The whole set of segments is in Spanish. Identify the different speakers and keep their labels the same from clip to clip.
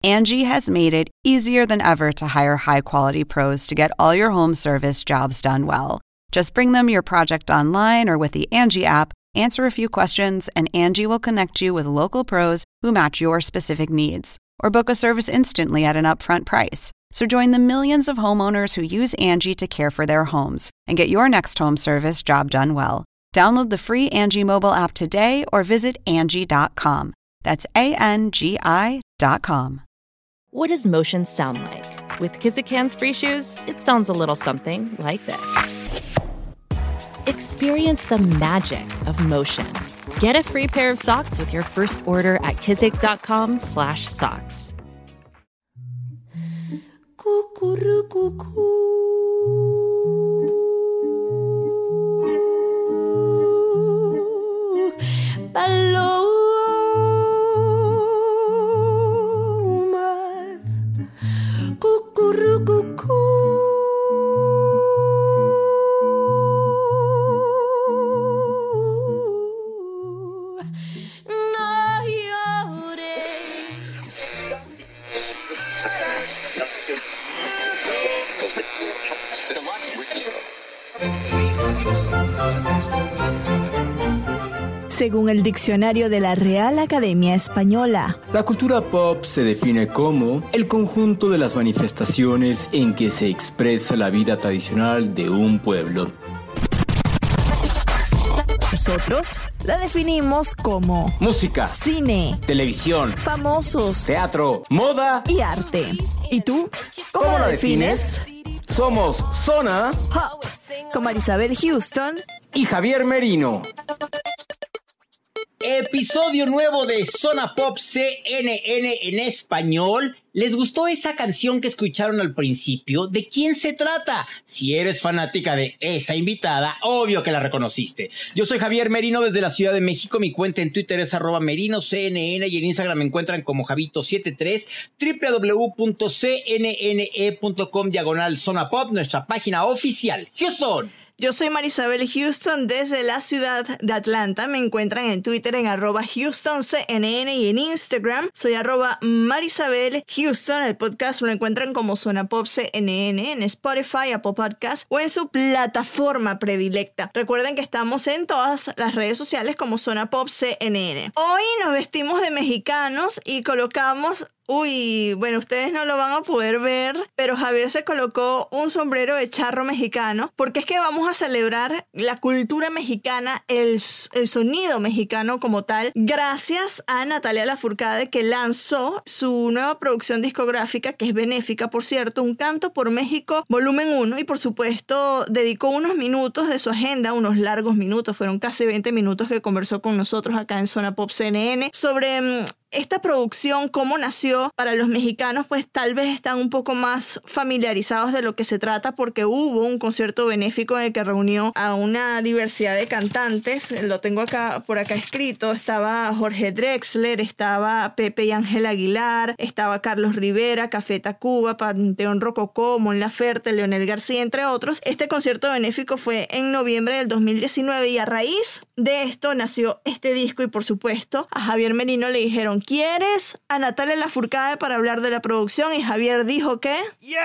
Speaker 1: Angie has made it easier than ever to hire high-quality pros to get all your home service jobs done well. Just bring them your project online or with the Angie app, answer a few questions, and Angie will connect you with local pros who match your specific needs. Or book a service instantly at an upfront price. So join the millions of homeowners who use Angie to care for their homes and get your next home service job done well. Download the free Angie mobile app today or visit Angie.com. That's ANGI.com.
Speaker 2: What does motion sound like? With Kizikans free shoes, it sounds a little something like this. Experience the magic of motion. Get a free pair of socks with your first order at kizik.com/socks.
Speaker 3: Según el diccionario de la Real Academia Española,
Speaker 4: la cultura pop se define como el conjunto de las manifestaciones en que se expresa la vida tradicional de un pueblo.
Speaker 3: Nosotros la definimos como
Speaker 4: música,
Speaker 3: cine,
Speaker 4: televisión,
Speaker 3: famosos,
Speaker 4: teatro, moda
Speaker 3: y arte. ¿Y tú? ¿Cómo lo defines?
Speaker 4: Somos Zona
Speaker 3: Pop, con Marisabel Houston
Speaker 4: y Javier Merino.
Speaker 5: Episodio nuevo de Zona Pop CNN en español. ¿Les gustó esa canción que escucharon al principio? ¿De quién se trata? Si eres fanática de esa invitada, obvio que la reconociste. Yo soy Javier Merino desde la Ciudad de México. Mi cuenta en Twitter es @MerinoCNN y en Instagram me encuentran como Javito73. www.cnne.com/Zona Pop, nuestra página oficial. Houston.
Speaker 3: Yo soy Marisabel Houston desde la ciudad de Atlanta. Me encuentran en Twitter en @HoustonCNN y en Instagram soy @Marisabel Houston. El podcast lo encuentran como Zona Pop CNN en Spotify, Apple Podcast o en su plataforma predilecta. Recuerden que estamos en todas las redes sociales como Zona Pop CNN. Hoy nos vestimos de mexicanos y colocamos... bueno, ustedes no lo van a poder ver, pero Javier se colocó un sombrero de charro mexicano porque es que vamos a celebrar la cultura mexicana, el sonido mexicano como tal, gracias a Natalia Lafourcade, que lanzó su nueva producción discográfica, que es benéfica, por cierto, Un Canto por México, volumen 1, y por supuesto dedicó unos minutos de su agenda, unos largos minutos, fueron casi 20 minutos que conversó con nosotros acá en Zona Pop CNN sobre... esta producción, cómo nació. Para los mexicanos, pues tal vez están un poco más familiarizados de lo que se trata porque hubo un concierto benéfico en el que reunió a una diversidad de cantantes. Lo tengo por acá escrito. Estaba Jorge Drexler, estaba Pepe y Ángel Aguilar, estaba Carlos Rivera, Café Tacuba, Panteón Rococó, Mon Laferte, Leonel García, entre otros. Este concierto benéfico fue en noviembre del 2019 y a raíz de esto nació este disco y por supuesto a Javier Merino le dijeron: ¿quieres a Natalia Lafourcade para hablar de la producción? Y Javier dijo que...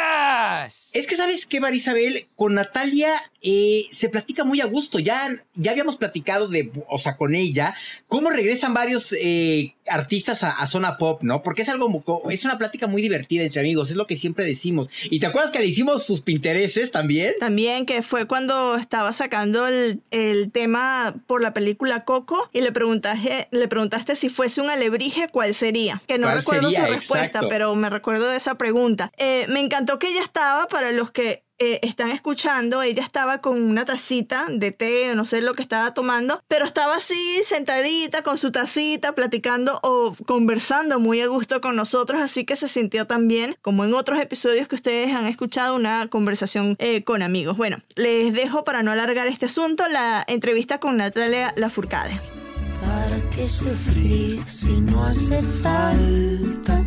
Speaker 5: ¡Yes! Es que, ¿sabes qué, Marisabel? Con Natalia se platica muy a gusto. Ya habíamos platicado con ella, cómo regresan varios artistas a Zona Pop, ¿no? Porque es una plática muy divertida entre amigos, es lo que siempre decimos. ¿Y te acuerdas que le hicimos sus pintereses también?
Speaker 3: También, que fue cuando estaba sacando el tema por la película Coco y le preguntaste si fuese un alebrije, ¿cuál sería? Que no recuerdo su respuesta, exacto, pero me recuerdo de esa pregunta. Me encantó que ella estaba, para los que están escuchando, ella estaba con una tacita de té, no sé lo que estaba tomando, pero estaba así sentadita con su tacita, platicando o conversando muy a gusto con nosotros, así que se sintió también, como en otros episodios que ustedes han escuchado, una conversación con amigos. Bueno, les dejo, para no alargar este asunto, la entrevista con Natalia Lafourcade.
Speaker 6: ¿Para qué sufrir si no hace falta?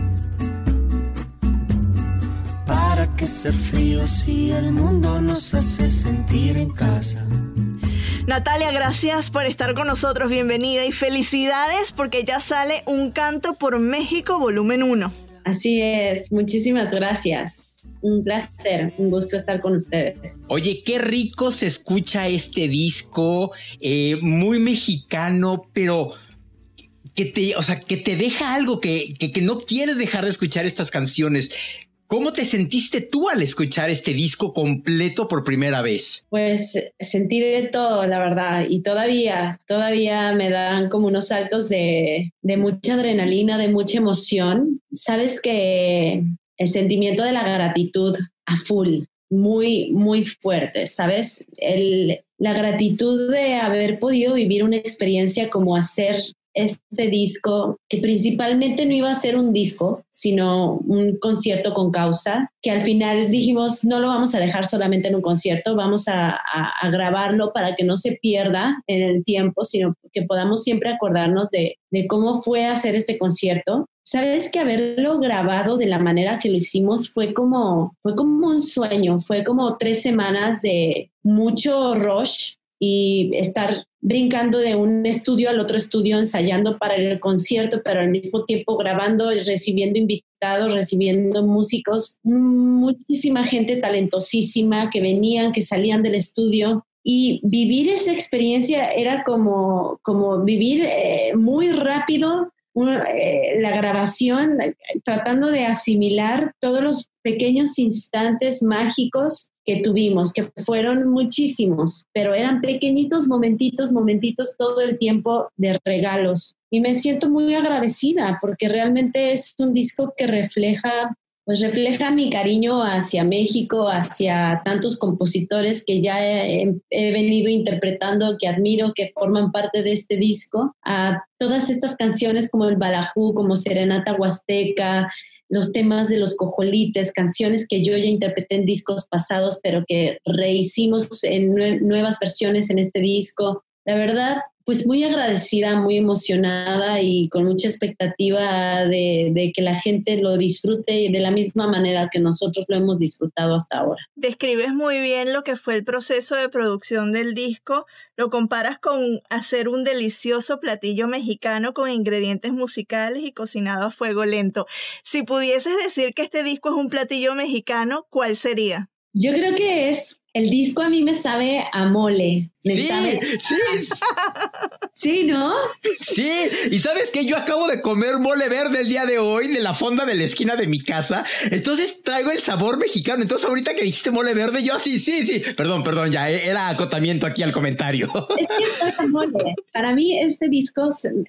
Speaker 6: ¿Para qué ser frío si el mundo nos hace sentir en casa?
Speaker 3: Natalia, gracias por estar con nosotros, bienvenida y felicidades porque ya sale Un Canto por México volumen 1.
Speaker 7: Así es, muchísimas gracias. Un placer, un gusto estar con ustedes.
Speaker 5: Oye, qué rico se escucha este disco, muy mexicano, pero que te deja algo que no quieres dejar de escuchar estas canciones. ¿Cómo te sentiste tú al escuchar este disco completo por primera vez?
Speaker 7: Pues sentí de todo, la verdad, y todavía me dan como unos saltos de mucha adrenalina, de mucha emoción. Sabes que el sentimiento de la gratitud a full, muy, muy fuerte, ¿sabes? La gratitud de haber podido vivir una experiencia como hacer este disco, que principalmente no iba a ser un disco, sino un concierto con causa, que al final dijimos, no lo vamos a dejar solamente en un concierto, vamos a grabarlo para que no se pierda en el tiempo, sino que podamos siempre acordarnos de cómo fue hacer este concierto. Sabes que haberlo grabado de la manera que lo hicimos fue como un sueño, fue como 3 semanas de mucho rush y estar brincando de un estudio al otro estudio, ensayando para el concierto, pero al mismo tiempo grabando, recibiendo invitados, recibiendo músicos, muchísima gente talentosísima que venían, que salían del estudio. Y vivir esa experiencia era como vivir muy rápido la grabación, tratando de asimilar todos los pequeños instantes mágicos que tuvimos, que fueron muchísimos, pero eran pequeñitos momentitos todo el tiempo de regalos. Y me siento muy agradecida porque realmente es un disco que refleja mi cariño hacia México, hacia tantos compositores que ya he venido interpretando, que admiro, que forman parte de este disco, a todas estas canciones como el Balajú, como Serenata Huasteca, los temas de los Cojolites, canciones que yo ya interpreté en discos pasados, pero que rehicimos en nuevas versiones en este disco. La verdad, pues muy agradecida, muy emocionada y con mucha expectativa de que la gente lo disfrute de la misma manera que nosotros lo hemos disfrutado hasta ahora.
Speaker 3: Describes muy bien lo que fue el proceso de producción del disco, lo comparas con hacer un delicioso platillo mexicano con ingredientes musicales y cocinado a fuego lento. Si pudieses decir que este disco es un platillo mexicano, ¿cuál sería?
Speaker 7: Yo creo que el disco a mí me sabe a mole.
Speaker 5: Sí.
Speaker 7: Sí, ¿no?
Speaker 5: Sí, y ¿sabes qué? Yo acabo de comer mole verde el día de hoy de la fonda de la esquina de mi casa, entonces traigo el sabor mexicano. Entonces ahorita que dijiste mole verde, yo sí. Perdón, ya era acotamiento aquí al comentario.
Speaker 7: Es que es mole. Para mí este disco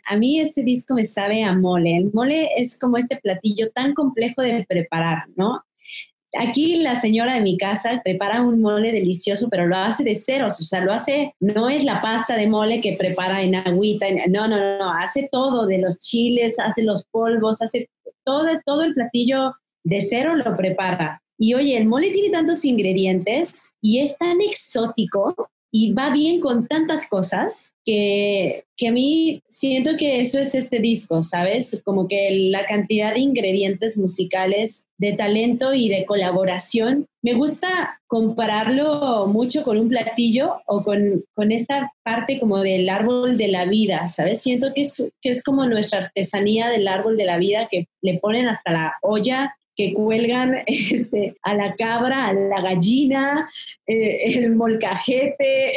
Speaker 7: me sabe a mole. El mole es como este platillo tan complejo de preparar, ¿no? Aquí la señora de mi casa prepara un mole delicioso, pero lo hace de ceros, o sea, no es la pasta de mole que prepara en agüita, no, hace todo, de los chiles, hace los polvos, hace todo el platillo de cero lo prepara. Y oye, el mole tiene tantos ingredientes y es tan exótico y va bien con tantas cosas que a mí siento que eso es este disco, ¿sabes? Como que la cantidad de ingredientes musicales, de talento y de colaboración. Me gusta compararlo mucho con un platillo o con esta parte como del árbol de la vida, ¿sabes? Siento que es como nuestra artesanía del árbol de la vida, que le ponen hasta la olla, que cuelgan a la cabra, a la gallina, el molcajete,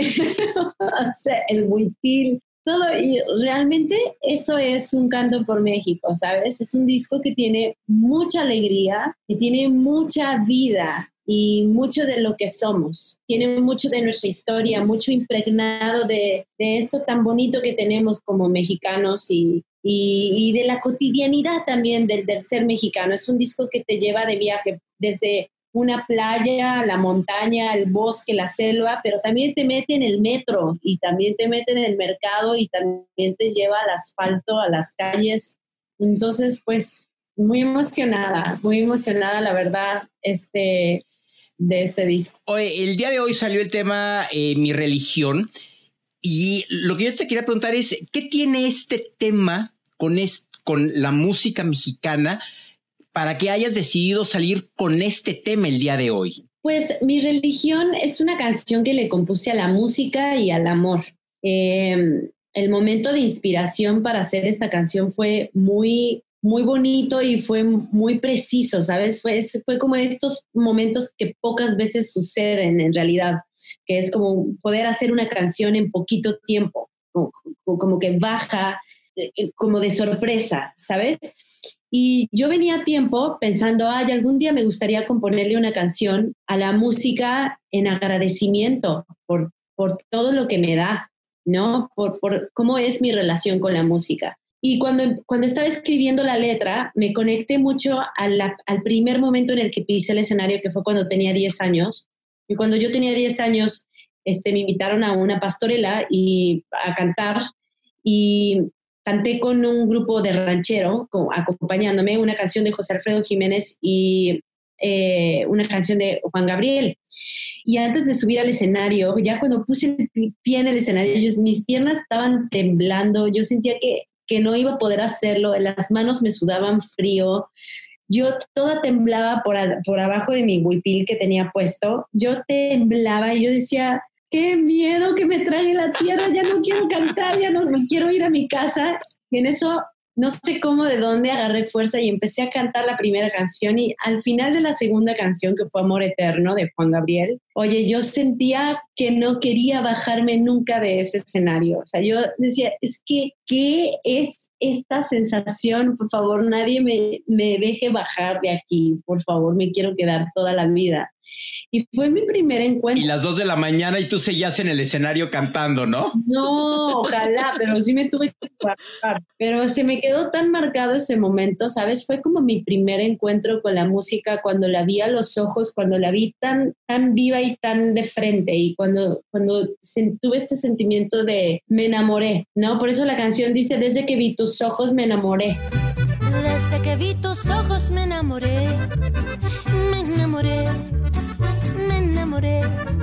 Speaker 7: o sea, el huipil, todo. Y realmente eso es un canto por México, ¿sabes? Es un disco que tiene mucha alegría, que tiene mucha vida y mucho de lo que somos. Tiene mucho de nuestra historia, mucho impregnado de esto tan bonito que tenemos como mexicanos y de la cotidianidad también del ser mexicano. Es un disco que te lleva de viaje desde una playa, la montaña, el bosque, la selva, pero también te mete en el metro y también te mete en el mercado y también te lleva al asfalto, a las calles. Entonces, pues, muy emocionada, la verdad, de este disco.
Speaker 5: Oye, el día de hoy salió el tema Mi Religión, y lo que yo te quería preguntar es, ¿qué tiene este tema con la música mexicana para que hayas decidido salir con este tema el día de hoy?
Speaker 7: Pues Mi Religión es una canción que le compuse a la música y al amor. El momento de inspiración para hacer esta canción fue muy, muy bonito y fue muy preciso, ¿sabes? Fue como estos momentos que pocas veces suceden en realidad, que es como poder hacer una canción en poquito tiempo, como que baja, como de sorpresa, ¿sabes? Y yo venía a tiempo pensando, algún día me gustaría componerle una canción a la música en agradecimiento por todo lo que me da, ¿no? Por cómo es mi relación con la música. Y cuando estaba escribiendo la letra, me conecté mucho al primer momento en el que pisé el escenario, que fue cuando tenía 10 años. Y cuando yo tenía 10 años, me invitaron a una pastorela a cantar, y canté con un grupo de ranchero, acompañándome, una canción de José Alfredo Jiménez y una canción de Juan Gabriel. Y antes de subir al escenario, ya cuando puse el pie en el escenario, mis piernas estaban temblando, yo sentía que no iba a poder hacerlo, las manos me sudaban frío, yo toda temblaba por abajo de mi huipil que tenía puesto, yo temblaba y yo decía, qué miedo que me trague la tierra, ya no quiero cantar, ya no me quiero ir a mi casa. Y en eso, no sé cómo, de dónde agarré fuerza y empecé a cantar la primera canción, y al final de la segunda canción, que fue Amor Eterno de Juan Gabriel, oye, yo sentía que no quería bajarme nunca de ese escenario. O sea, yo decía, es que, ¿qué es esta sensación? Por favor, nadie me deje bajar de aquí, por favor, me quiero quedar toda la vida. Y fue mi primer encuentro.
Speaker 5: Y las 2 de la mañana y tú seguías en el escenario cantando, ¿no?
Speaker 7: No, ojalá, pero sí me tuve que bajar. Pero se me quedó tan marcado ese momento, ¿sabes? Fue como mi primer encuentro con la música, cuando la vi a los ojos, cuando la vi tan viva y tan de frente, y cuando tuve este sentimiento de me enamoré, ¿no? Por eso la canción dice, desde que vi tus ojos me enamoré.
Speaker 8: Desde que vi tus ojos me enamoré, me enamoré, me enamoré.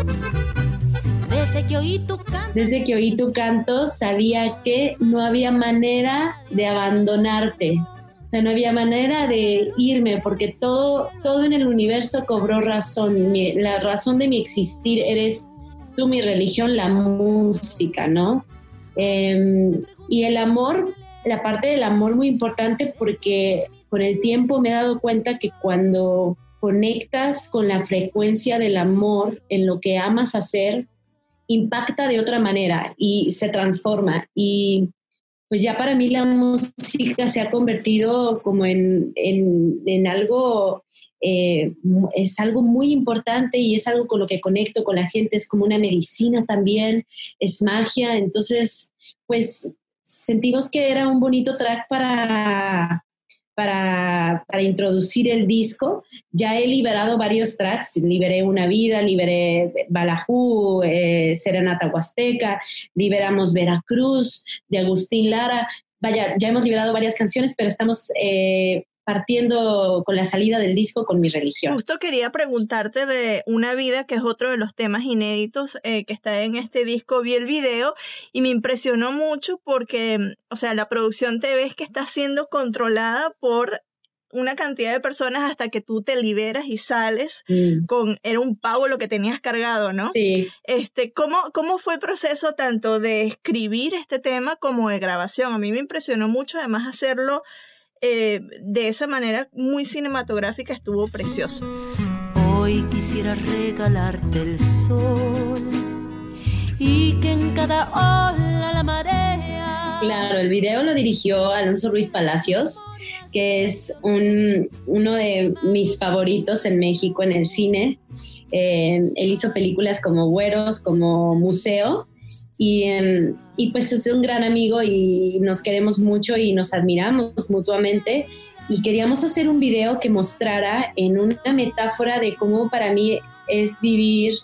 Speaker 8: Desde que oí tu canto sabía que no había manera de abandonarte. O sea, no había manera de irme, porque todo en el universo cobró razón. La razón de mi existir eres tú, mi religión, la música, ¿no? Y el amor, la parte del amor muy importante, porque con el tiempo me he dado cuenta que cuando conectas con la frecuencia del amor en lo que amas hacer, impacta de otra manera y se transforma. Y pues ya para mí la música se ha convertido como en algo, es algo muy importante, y es algo con lo que conecto con la gente, es como una medicina también, es magia. Entonces, pues sentimos que era un bonito track para introducir el disco. Ya he liberado varios tracks, liberé Una Vida, liberé Balajú, Serenata Huasteca, liberamos Veracruz, de Agustín Lara. Vaya, ya hemos liberado varias canciones, pero estamos partiendo con la salida del disco con Mi Religión.
Speaker 3: Justo quería preguntarte de Una Vida, que es otro de los temas inéditos que está en este disco. Vi el video y me impresionó mucho porque, o sea, la producción te ves que está siendo controlada por una cantidad de personas hasta que tú te liberas y sales era un pavo lo que tenías cargado, ¿no?
Speaker 7: Sí.
Speaker 3: ¿Cómo fue el proceso tanto de escribir este tema como de grabación? A mí me impresionó mucho, además hacerlo de esa manera muy cinematográfica, estuvo precioso.
Speaker 8: Hoy quisiera regalarte el sol y que en cada ola la marea.
Speaker 7: Claro, el video lo dirigió Alonso Ruiz Palacios, que es uno de mis favoritos en México en el cine. Él hizo películas como Güeros, como Museo, y pues es un gran amigo y nos queremos mucho y nos admiramos mutuamente, y queríamos hacer un video que mostrara en una metáfora de cómo para mí es vivir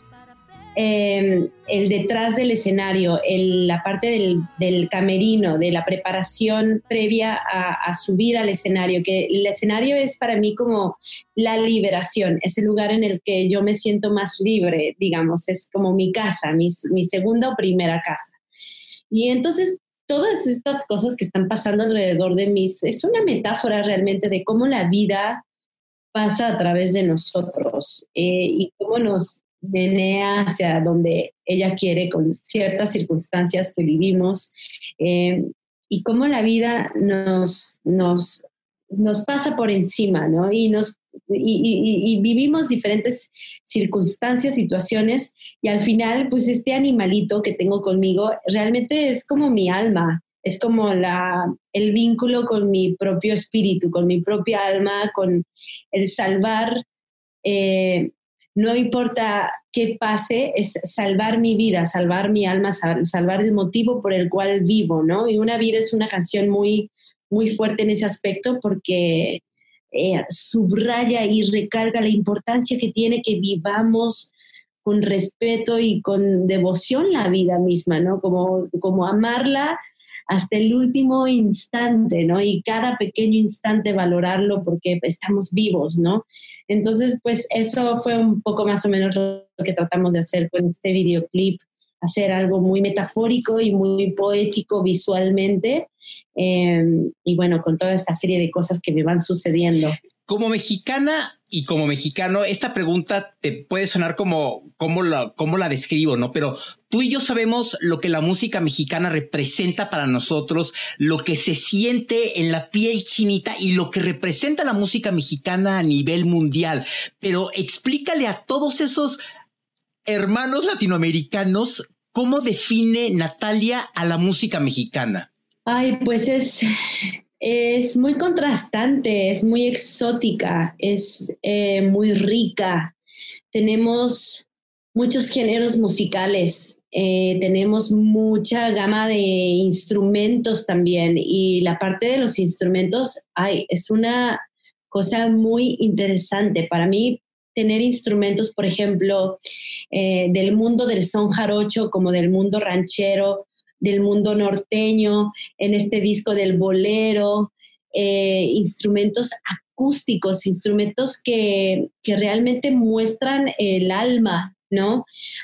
Speaker 7: el detrás del escenario, la parte del camerino, de la preparación previa a subir al escenario, que el escenario es para mí como la liberación, es el lugar en el que yo me siento más libre, digamos, es como mi casa, mi segunda o primera casa. Y entonces todas estas cosas que están pasando alrededor de mí es una metáfora realmente de cómo la vida pasa a través de nosotros, y cómo nos menea hacia donde ella quiere con ciertas circunstancias que vivimos, y cómo la vida nos nos pasa por encima, ¿no? Y vivimos diferentes circunstancias, situaciones, y al final, pues este animalito que tengo conmigo realmente es como mi alma, es como el vínculo con mi propio espíritu, con mi propia alma, con el salvar. No importa qué pase, es salvar mi vida, salvar mi alma, salvar el motivo por el cual vivo, ¿no? Y Una vida es una canción muy, muy fuerte en ese aspecto porque subraya y recalca la importancia que tiene que vivamos con respeto y con devoción la vida misma, ¿no? Como amarla hasta el último instante, ¿no? Y cada pequeño instante valorarlo porque estamos vivos, ¿no? Entonces, pues eso fue un poco más o menos lo que tratamos de hacer con este videoclip, hacer algo muy metafórico y muy poético visualmente, y bueno, con toda esta serie de cosas que me van sucediendo.
Speaker 5: Como mexicana y como mexicano, esta pregunta te puede sonar como cómo la describo, ¿no? Pero tú y yo sabemos lo que la música mexicana representa para nosotros, lo que se siente en la piel chinita y lo que representa la música mexicana a nivel mundial. Pero explícale a todos esos hermanos latinoamericanos cómo define Natalia a la música mexicana.
Speaker 7: Ay, pues es muy contrastante, es muy exótica, es muy rica. Tenemos muchos géneros musicales, tenemos mucha gama de instrumentos también, y la parte de los instrumentos, es una cosa muy interesante. Para mí, tener instrumentos, por ejemplo, del mundo del son jarocho, como del mundo ranchero, del mundo norteño, en este disco del bolero, instrumentos acústicos, instrumentos que realmente muestran el alma, ¿no?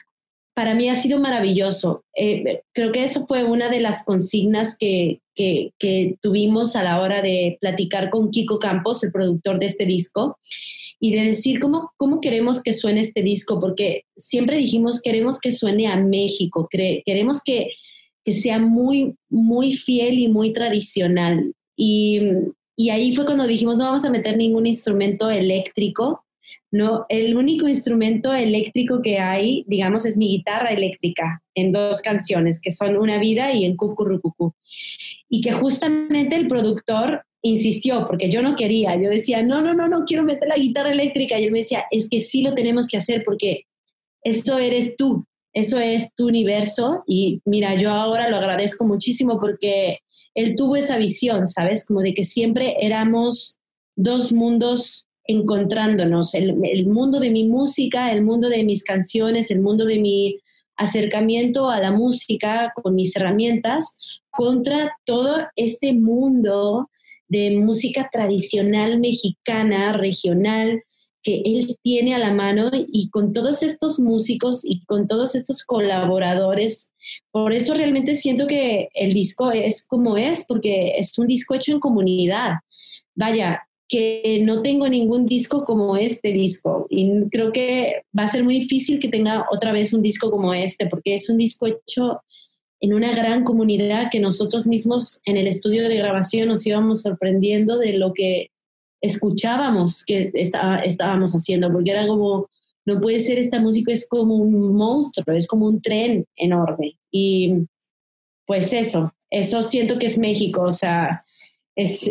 Speaker 7: Para mí ha sido maravilloso. Creo que eso fue una de las consignas que tuvimos a la hora de platicar con Kiko Campos, el productor de este disco, y de decir cómo queremos que suene este disco, porque siempre dijimos queremos que suene a México, queremos que sea muy, muy fiel y muy tradicional. Y ahí fue cuando dijimos, no vamos a meter ningún instrumento eléctrico, ¿no? El único instrumento eléctrico que hay, digamos, es mi guitarra eléctrica en 2 canciones, que son Una vida y En Cucurrucucú. Y que justamente el productor insistió, porque yo no quería. Yo decía, no, quiero meter la guitarra eléctrica. Y él me decía, es que sí lo tenemos que hacer porque esto eres tú. Eso es tu universo. Y mira, yo ahora lo agradezco muchísimo porque él tuvo esa visión, ¿sabes? Como de que siempre éramos 2 mundos encontrándonos. El mundo de mi música, el mundo de mis canciones, el mundo de mi acercamiento a la música con mis herramientas, contra todo este mundo de música tradicional mexicana, regional, que él tiene a la mano, y con todos estos músicos y con todos estos colaboradores. Por eso realmente siento que el disco es como es, porque es un disco hecho en comunidad. Vaya, que no tengo ningún disco como este disco, y creo que va a ser muy difícil que tenga otra vez un disco como este, porque es un disco hecho en una gran comunidad que nosotros mismos en el estudio de grabación nos íbamos sorprendiendo de lo que escuchábamos que estábamos haciendo, porque era como, no puede ser, esta música es como un monstruo, es como un tren enorme. Y pues eso siento que es México, o sea, es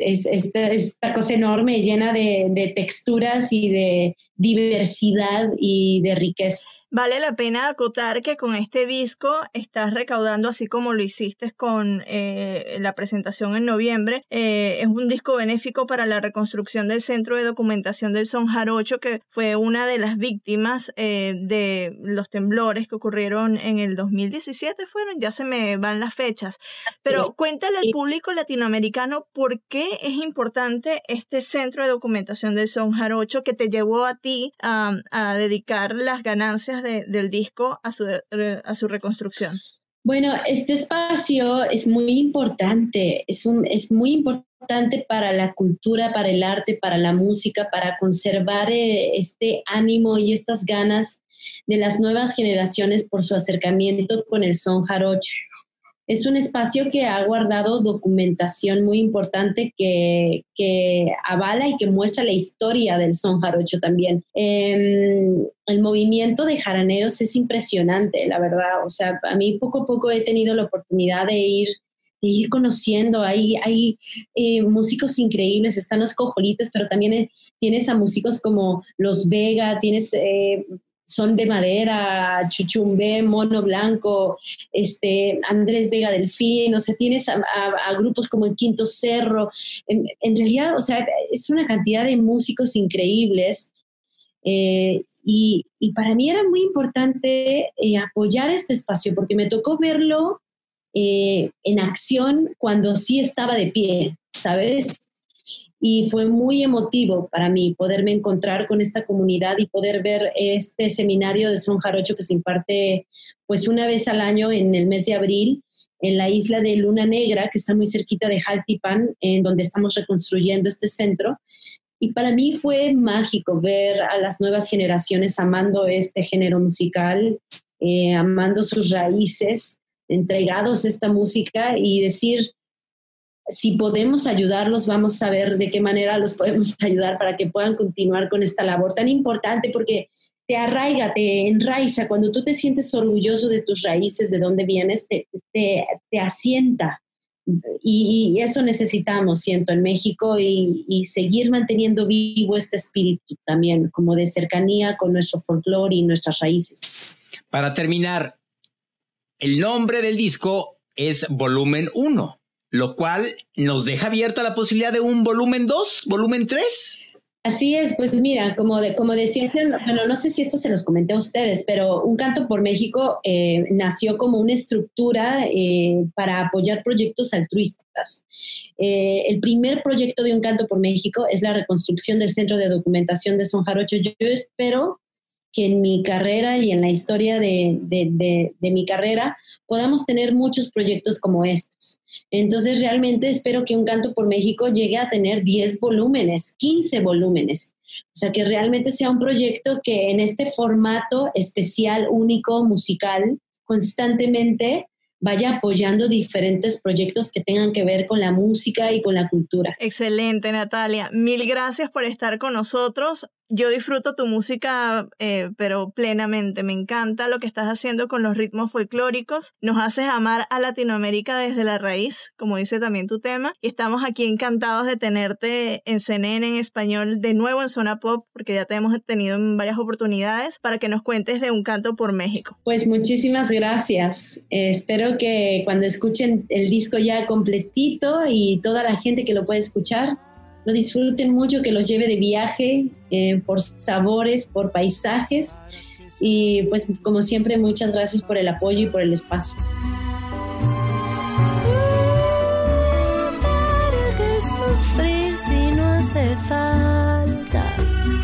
Speaker 7: esta cosa enorme, llena de texturas y de diversidad y de riqueza.
Speaker 3: Vale la pena acotar que con este disco estás recaudando, así como lo hiciste con la presentación en noviembre. Es un disco benéfico para la reconstrucción del Centro de Documentación del Son Jarocho, que fue una de las víctimas de los temblores que ocurrieron en el 2017, ya se me van las fechas. Pero cuéntale al público latinoamericano por qué es importante este Centro de Documentación del Son Jarocho que te llevó a ti a dedicar las ganancias del disco a su reconstrucción.
Speaker 7: Bueno, este espacio es muy importante, es muy importante para la cultura, para el arte, para la música, para conservar este ánimo y estas ganas de las nuevas generaciones por su acercamiento con el son jarocho. es un espacio que ha guardado documentación muy importante que avala y que muestra la historia del son jarocho también. El movimiento de jaraneros es impresionante, la verdad. O sea, a mí poco a poco he tenido la oportunidad de ir conociendo. Hay músicos increíbles, están los cojolites, pero también tienes a músicos como Los Vega, tienes Son de Madera, Chuchumbé, Mono Blanco, Andrés Vega Delfín, o sea, tienes a grupos como el Quinto Cerro. En realidad, o sea, es una cantidad de músicos increíbles. Y para mí era muy importante apoyar este espacio, porque me tocó verlo en acción cuando sí estaba de pie, ¿sabes? Y fue muy emotivo para mí poderme encontrar con esta comunidad y poder ver este seminario de son jarocho que se imparte pues una vez al año en el mes de abril en la isla de Luna Negra, que está muy cerquita de Jaltipan, en donde estamos reconstruyendo este centro. Y para mí fue mágico ver a las nuevas generaciones amando este género musical, amando sus raíces, entregados a esta música, y decir, si podemos ayudarlos, vamos a ver de qué manera los podemos ayudar para que puedan continuar con esta labor tan importante, porque te arraiga, te enraiza. Cuando tú te sientes orgulloso de tus raíces, de dónde vienes, te asienta. Y eso necesitamos, siento, en México, y seguir manteniendo vivo este espíritu también, como de cercanía con nuestro folclore y nuestras raíces.
Speaker 5: Para terminar, el nombre del disco es Volumen 1, lo cual nos deja abierta la posibilidad de un Volumen 2, Volumen 3.
Speaker 7: Así es, pues mira, como decía, bueno, no sé si esto se los comenté a ustedes, pero Un Canto por México nació como una estructura para apoyar proyectos altruistas. El primer proyecto de Un Canto por México es la reconstrucción del Centro de Documentación de Son Jarocho. Yo espero que en mi carrera y en la historia de mi carrera podamos tener muchos proyectos como estos. Entonces realmente espero que Un Canto por México llegue a tener 10 volúmenes, 15 volúmenes. O sea, que realmente sea un proyecto que en este formato especial, único, musical, constantemente vaya apoyando diferentes proyectos que tengan que ver con la música y con la cultura.
Speaker 3: Excelente, Natalia. Mil gracias por estar con nosotros. Yo disfruto tu música, pero plenamente. Me encanta lo que estás haciendo con los ritmos folclóricos. Nos haces amar a Latinoamérica desde la raíz, como dice también tu tema. Y estamos aquí encantados de tenerte en CNN en español de nuevo en Zona Pop, porque ya te hemos tenido en varias oportunidades, para que nos cuentes de Un Canto por México.
Speaker 7: Pues muchísimas gracias. Espero que cuando escuchen el disco ya completito y toda la gente que lo puede escuchar, lo disfruten mucho, que los lleve de viaje por sabores, por paisajes, y pues como siempre muchas gracias por el apoyo y por el espacio.
Speaker 6: ¿Para qué sufrir si no hace falta?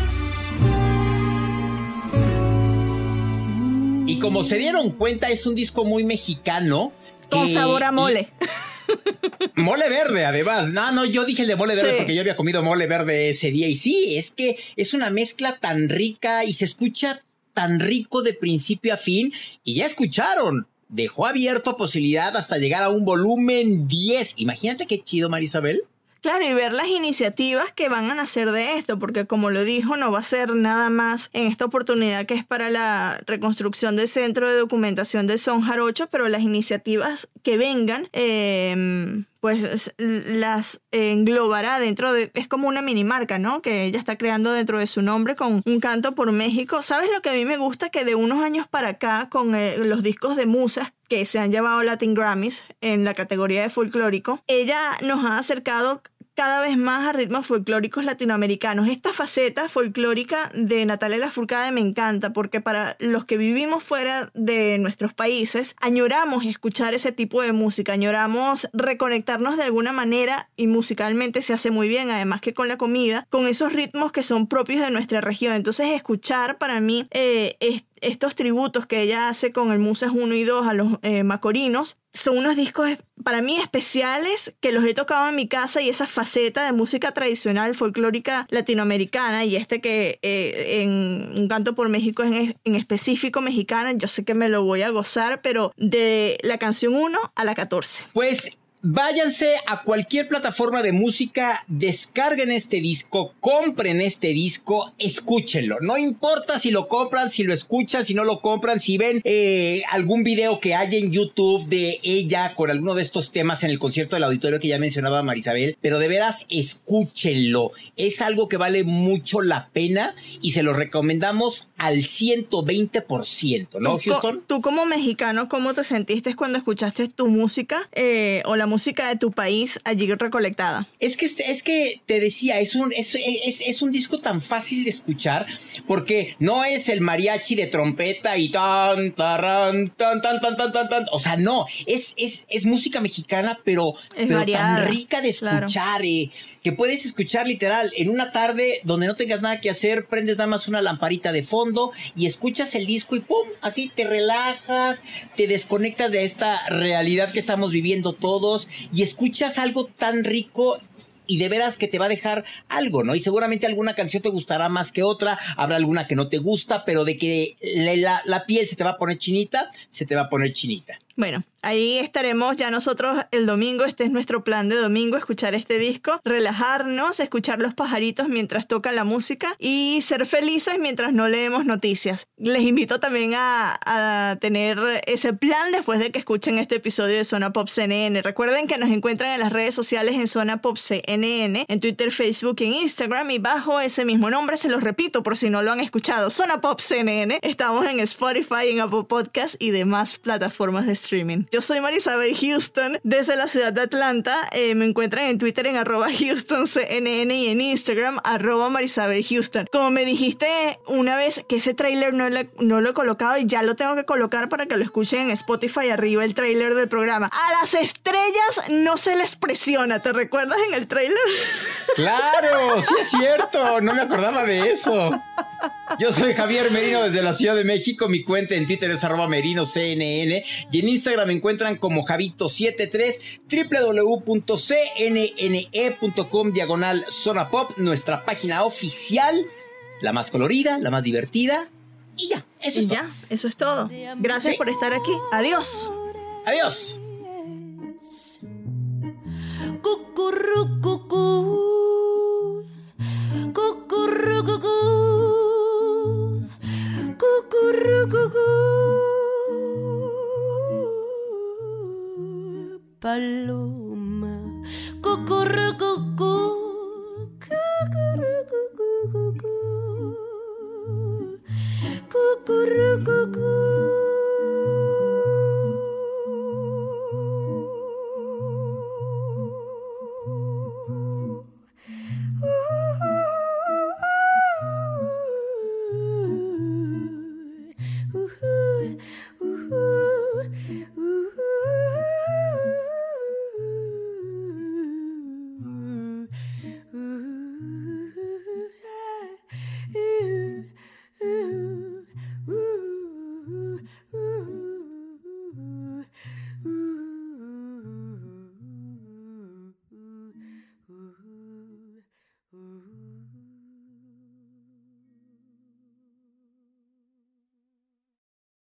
Speaker 5: Y como se dieron cuenta, es un disco muy mexicano.
Speaker 3: Con sabor a mole.
Speaker 5: Mole verde, además. No, yo dije el de mole verde porque yo había comido mole verde ese día. Y sí, es que es una mezcla tan rica y se escucha tan rico de principio a fin. Y ya escucharon, dejó abierto posibilidad hasta llegar a un volumen 10. Imagínate qué chido, Marisabel.
Speaker 3: Claro, y ver las iniciativas que van a nacer de esto, porque como lo dijo, no va a ser nada más en esta oportunidad que es para la reconstrucción del Centro de Documentación de Son Jarocho, pero las iniciativas que vengan, pues las englobará dentro de... Es como una mini marca, ¿no? Que ella está creando dentro de su nombre con Un Canto por México. ¿Sabes lo que a mí me gusta? Que de unos años para acá, con los discos de musas que se han llevado Latin Grammys en la categoría de folclórico, ella nos ha acercado cada vez más a ritmos folclóricos latinoamericanos. Esta faceta folclórica de Natalia Lafourcade me encanta, porque para los que vivimos fuera de nuestros países, añoramos escuchar ese tipo de música, añoramos reconectarnos de alguna manera, y musicalmente se hace muy bien, además que con la comida, con esos ritmos que son propios de nuestra región. Entonces escuchar para mí estos tributos que ella hace con el Musas 1 y 2 a los macorinos, son unos discos para mí especiales que los he tocado en mi casa, y esa faceta de música tradicional folclórica latinoamericana y que en Un Canto por México en específico mexicana, yo sé que me lo voy a gozar, pero de la canción 1 a la 14.
Speaker 5: Pues váyanse a cualquier plataforma de música, descarguen este disco, compren este disco, escúchenlo. No importa si lo compran, si lo escuchan, si no lo compran, si ven algún video que haya en YouTube de ella con alguno de estos temas en el concierto del auditorio que ya mencionaba Marisabel, pero de veras escúchenlo. Es algo que vale mucho la pena y se lo recomendamos al 120%, ¿no, Houston?
Speaker 3: Tú como mexicano, ¿cómo te sentiste cuando escuchaste tu música o la música de tu país allí recolectada?
Speaker 5: Es que te decía, es un disco tan fácil de escuchar porque no es el mariachi de trompeta y tan, taran, tan, tan, tan, tan, tan, tan. O sea, no, es música mexicana, pero
Speaker 3: variada,
Speaker 5: tan rica de escuchar, claro. Que puedes escuchar literal en una tarde donde no tengas nada que hacer, prendes nada más una lamparita de fondo y escuchas el disco y ¡pum! Así te relajas, te desconectas de esta realidad que estamos viviendo todos y escuchas algo tan rico y de veras que te va a dejar algo, ¿no? Y seguramente alguna canción te gustará más que otra, habrá alguna que no te gusta, pero de que la piel se te va a poner chinita, se te va a poner chinita.
Speaker 3: Bueno, ahí estaremos ya nosotros el domingo. Este es nuestro plan de domingo, escuchar este disco, relajarnos, escuchar los pajaritos mientras tocan la música y ser felices mientras no leemos noticias. Les invito también a tener ese plan después de que escuchen este episodio de Zona Pop CNN. Recuerden que nos encuentran en las redes sociales en Zona Pop CNN, en Twitter, Facebook y en Instagram, y bajo ese mismo nombre, se los repito por si no lo han escuchado, Zona Pop CNN. Estamos en Spotify, en Apple Podcasts y demás plataformas de streaming. Yo soy Marisabel Houston desde la ciudad de Atlanta. Me encuentran en Twitter en @HoustonCNN y en Instagram @MarisabelHouston. Como me dijiste una vez que ese tráiler no lo he colocado y ya lo tengo que colocar para que lo escuchen en Spotify, arriba el tráiler del programa. A las estrellas no se les presiona, ¿te recuerdas en el tráiler?
Speaker 5: ¡Claro! ¡Sí es cierto! No me acordaba de eso. Yo soy Javier Merino desde la Ciudad de México. Mi cuenta en Twitter es @MerinoCNN y en Instagram me encuentran como Javito73, www.cnne.com/Zona Pop, nuestra página oficial, la más colorida, la más divertida. Y ya, eso es todo.
Speaker 3: Ya, eso es todo. Gracias por estar aquí. Adiós.
Speaker 5: Adiós.
Speaker 6: Cucurrucucú, cucurrucucú, cucurrucucú, palo.